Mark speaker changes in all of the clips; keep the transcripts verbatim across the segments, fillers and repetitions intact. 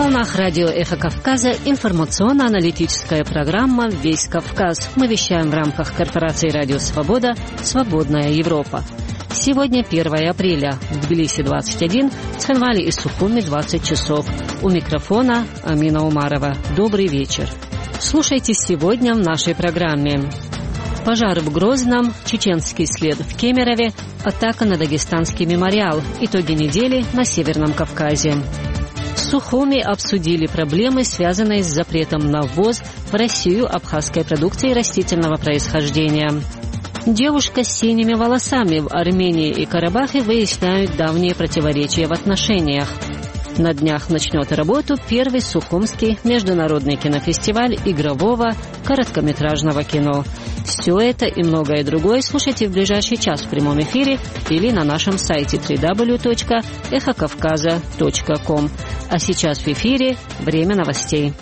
Speaker 1: волнах радио «Эхо Кавказа» информационно-аналитическая программа «Весь Кавказ». Мы вещаем в рамках корпорации «Радио Свобода. Свободная Европа». Сегодня первое апреля. В Тбилиси двадцать один, в Цхинвале и Сухуми двадцать часов. У микрофона Амина Умарова. Добрый вечер. Слушайте сегодня в нашей программе. Пожар в Грозном, чеченский след в Кемерове, атака на дагестанский мемориал, итоги недели на Северном Кавказе. В Сухуми обсудили проблемы, связанные с запретом на ввоз в Россию абхазской продукции растительного происхождения. Девушка с синими волосами в Армении и Карабахе выясняют давние противоречия в отношениях. На днях начнет работу первый Сухумский международный кинофестиваль игрового короткометражного кино. Все это и многое другое слушайте в ближайший час в прямом эфире или на нашем сайте дабл ю дабл ю дабл ю точка эхо кавказа точка ком. А сейчас в эфире время новостей.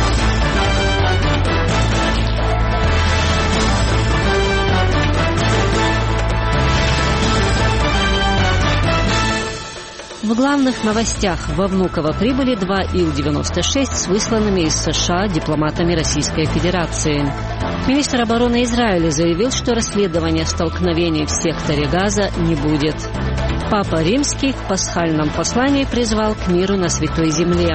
Speaker 1: В главных новостях: во Внуково прибыли два Ил девяносто шесть с высланными из США дипломатами Российской Федерации. Министр обороны Израиля заявил, что расследования столкновений в секторе Газа не будет. Папа Римский в пасхальном послании призвал к миру на Святой Земле.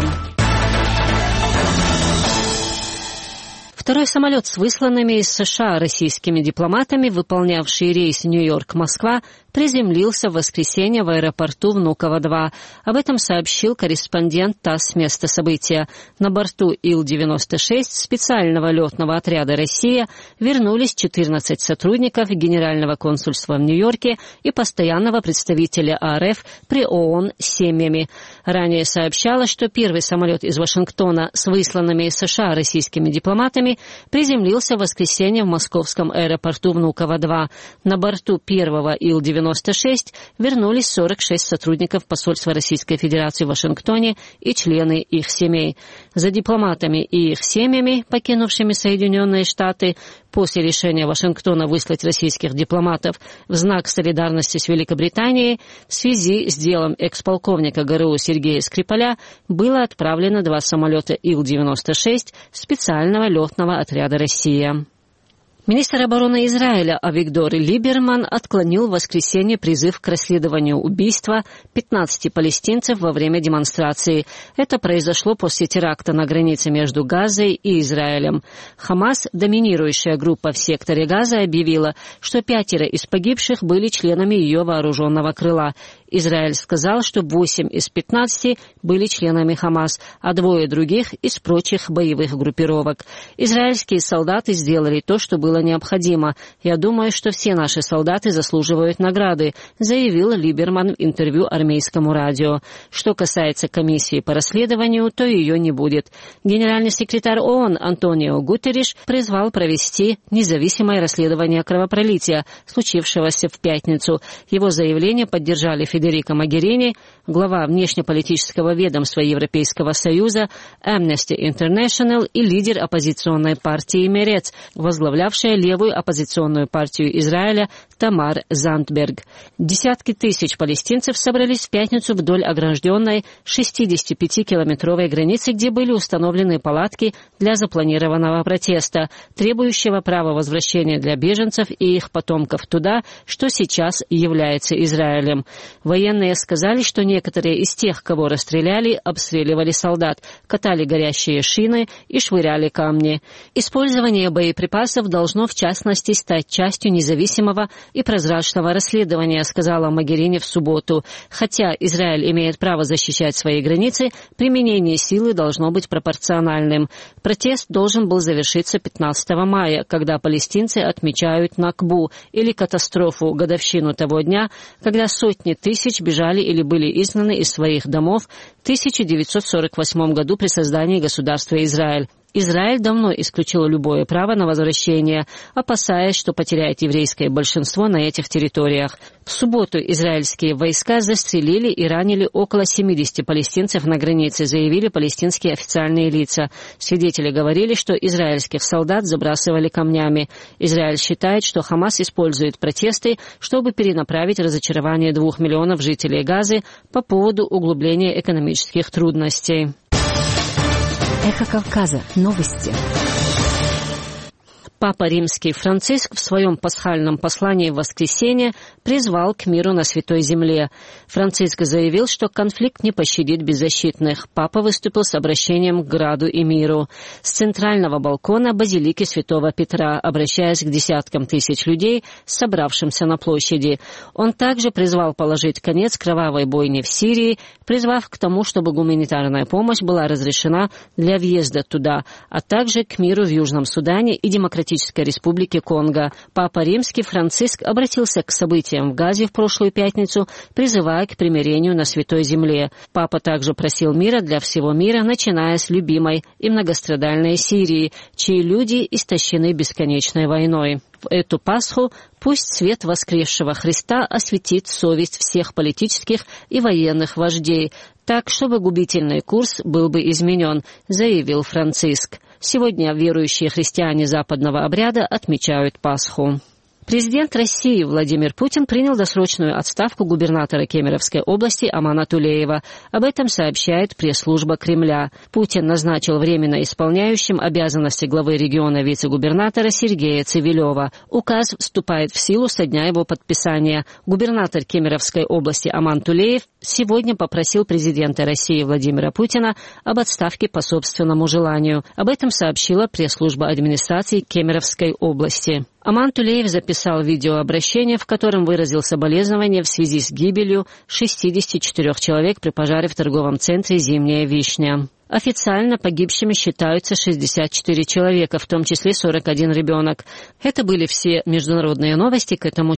Speaker 1: Второй самолет с высланными из США российскими дипломатами, выполнявший рейс Нью-Йорк-Москва, приземлился в воскресенье в аэропорту Внуково-два. Об этом сообщил корреспондент ТАСС с места события. На борту Ил девяносто шесть специального летного отряда «Россия» вернулись четырнадцать сотрудников Генерального консульства в Нью-Йорке и постоянного представителя АРФ при ООН с семьями. Ранее сообщалось, что первый самолет из Вашингтона с высланными из США российскими дипломатами приземлился в воскресенье в московском аэропорту Внуково-два. На борту первого Ил девяносто шесть вернулись сорок шесть сотрудников посольства Российской Федерации в Вашингтоне и члены их семей. За дипломатами и их семьями, покинувшими Соединенные Штаты, после решения Вашингтона выслать российских дипломатов в знак солидарности с Великобританией, в связи с делом экс-полковника ГРУ Сергея Скрипаля было отправлено два самолета Ил девяносто шесть специального летного отряда «Россия». Министр обороны Израиля Авигдор Либерман отклонил в воскресенье призыв к расследованию убийства пятнадцати палестинцев во время демонстрации. Это произошло после теракта на границе между Газой и Израилем. Хамас, доминирующая группа в секторе Газа, объявила, что пятеро из погибших были членами ее вооруженного крыла. Израиль сказал, что восемь из пятнадцати были членами Хамас, а двое других из прочих боевых группировок. Израильские солдаты сделали то, что было необходимо. Я думаю, что все наши солдаты заслуживают награды, заявил Либерман в интервью армейскому радио. Что касается комиссии по расследованию, то ее не будет. Генеральный секретарь ООН Антонио Гутерриш призвал провести независимое расследование кровопролития, случившегося в пятницу. Его заявление поддержали Федерико Могерини, глава внешнеполитического ведомства Европейского Союза, Amnesty International и лидер оппозиционной партии Мерец, возглавлявшая левую оппозиционную партию Израиля Тамар Зандберг. Десятки тысяч палестинцев собрались в пятницу вдоль огражденной шестидесятипятикилометровой границы, где были установлены палатки для запланированного протеста, требующего права возвращения для беженцев и их потомков туда, что сейчас является Израилем. Военные сказали, что некоторые из тех, кого расстреляли, обстреливали солдат, катали горящие шины и швыряли камни. Использование боеприпасов должно, в частности, стать частью независимого и прозрачного расследования, сказала Могерини в субботу. Хотя Израиль имеет право защищать свои границы, применение силы должно быть пропорциональным. Протест должен был завершиться пятнадцатого мая, когда палестинцы отмечают Накбу, или катастрофу, годовщину того дня, когда сотни тысяч бежали или были изгнаны из своих домов в тысяча девятьсот сорок восьмом году при создании государства Израиль. Израиль давно исключил любое право на возвращение, опасаясь, что потеряет еврейское большинство на этих территориях. В субботу израильские войска застрелили и ранили около семидесяти палестинцев на границе, заявили палестинские официальные лица. Свидетели говорили, что израильских солдат забрасывали камнями. Израиль считает, что Хамас использует протесты, чтобы перенаправить разочарование двух миллионов жителей Газы по поводу углубления экономических трудностей. Эхо Кавказа. Новости. Папа Римский Франциск в своем пасхальном послании в воскресенье призвал к миру на Святой Земле. Франциск заявил, что конфликт не пощадит беззащитных. Папа выступил с обращением к граду и миру. С центрального балкона базилики Святого Петра, обращаясь к десяткам тысяч людей, собравшимся на площади. Он также призвал положить конец кровавой бойне в Сирии, призвав к тому, чтобы гуманитарная помощь была разрешена для въезда туда, а также к миру в Южном Судане и Демократической Республике Конго. Папа Римский Франциск обратился к событиям в Газе в прошлую пятницу, призывая к примирению на Святой Земле. Папа также просил мира для всего мира, начиная с любимой и многострадальной Сирии, чьи люди истощены бесконечной войной. В эту Пасху пусть свет воскресшего Христа осветит совесть всех политических и военных вождей, так, чтобы губительный курс был бы изменен, заявил Франциск. Сегодня верующие христиане западного обряда отмечают Пасху. Президент России Владимир Путин принял досрочную отставку губернатора Кемеровской области Амана Тулеева. Об этом сообщает пресс-служба Кремля. Путин назначил временно исполняющим обязанности главы региона вице-губернатора Сергея Цивилева. Указ вступает в силу со дня его подписания. Губернатор Кемеровской области Аман Тулеев сегодня попросил президента России Владимира Путина об отставке по собственному желанию. Об этом сообщила пресс-служба администрации Кемеровской области. Аман Тулеев записал видеообращение, в котором выразил соболезнования в связи с гибелью шестидесяти четырёх человек при пожаре в торговом центре «Зимняя вишня». Официально погибшими считаются шестьдесят четыре человека, в том числе сорок один ребенок. Это были все международные новости к этому